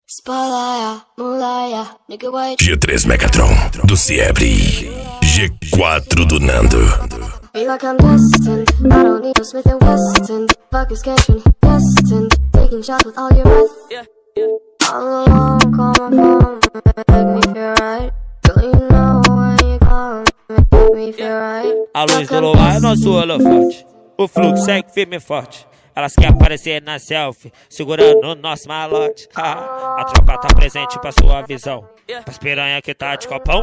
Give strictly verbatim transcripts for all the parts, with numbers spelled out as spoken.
G três Megatron do Ciebre, G quatro do Nando. Feel like I'm destined, I don't need no Smith and Weston. Fuck is catching, destined, taking shots with all your breath. Yeah, yeah. All alone, call my phone, make me feel right. Girl, you know when you call, make me feel right. A luz do luar é nosso holofote, o fluxo segue firme e forte. Elas querem aparecer na selfie, segurando o nosso malote. A tropa tá presente pra sua visão, pras piranha que tá de copão.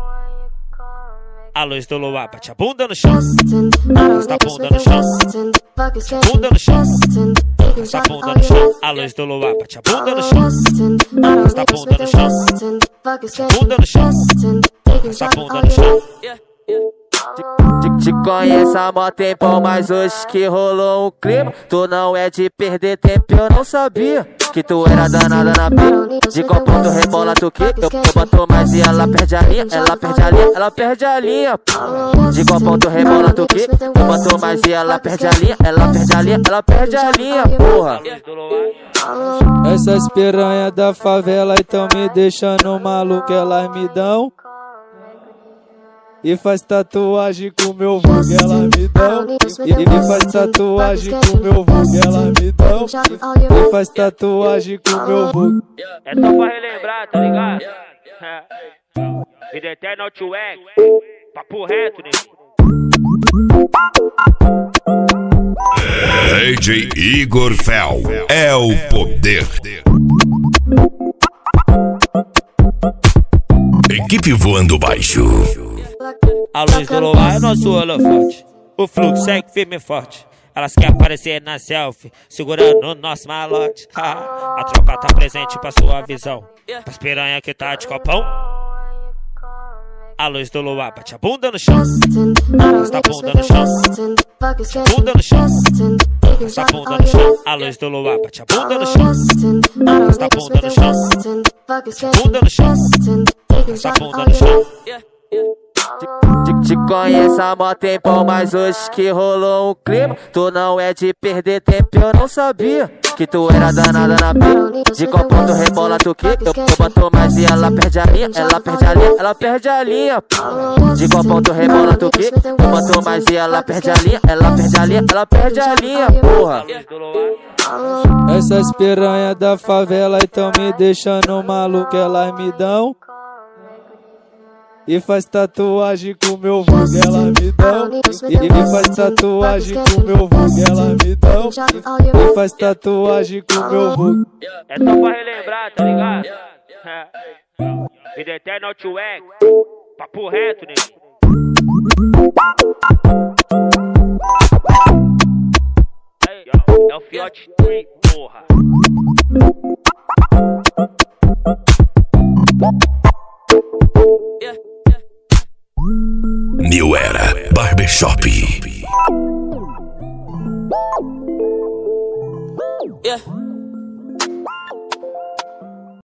A luz do luar bate a bunda no chão, arrasta a bunda no chão, bunda no chão, arrasta a bunda no chão. A luz do luar bate a bunda no chão, arrasta a bunda no chão, bunda no chão, arrasta a bunda no chão. Te, te conheço há mó tempão, mas hoje que rolou um clima. Tu não é de perder tempo, eu não sabia que tu era danada na pia. De qual ponto rebola tu que? Eu, eu boto mais e ela perde a linha. Ela perde a linha, ela perde a linha. De qual ponto rebola tu que? Eu boto mais e ela perde a linha. Ela perde a linha, ela perde a linha, porra. Essas piranha da favela então me deixando maluco, elas me dão. E faz tatuagem com meu vulgo, ela me dão. E, e faz tatuagem com meu vulgo, ela me dão. E, e faz tatuagem com meu vulgo. É só pra relembrar, tá ligado? Vida eterna, Outweg, papo reto, né? D J Igor Fel é o poder. Equipe voando baixo. A luz do luar é nosso holofote, o fluxo segue firme e forte. Elas querem aparecer na selfie, segurando o nosso malote. A tropa tá presente pra sua visão, pras piranha que tá de copão. A luz do luar bate a bunda no chão, arrasta a bunda no chão, bunda no chão, arrasta a bunda no chão. A luz do luar bate a bunda no chão, arrasta a bunda no chão, bunda no chão, arrasta a bunda no chão. Te, te conheço há mó tempão, mas hoje que rolou um clima. Tu não é de perder tempo, eu não sabia que tu era danada na pia. De qual ponto rebola tu que? Eu, eu boto mais e ela perde a linha. Ela perde a linha, ela perde a linha. De qual ponto rebola tu que? Eu boto mais e ela perde a linha. Ela perde a linha, ela perde a linha, porra. Essas piranha da favela então me deixando maluco, elas me dão. E faz tatuagem com meu vulgo, ela me dão. E, e faz tatuagem com meu vulgo, ela me dão. E, e faz tatuagem com meu vulgo. É só pra relembrar, tá ligado? Vida eterna, Outweg, papo reto, né? É o Fiote três, porra. New Era Barbershop. Yeah.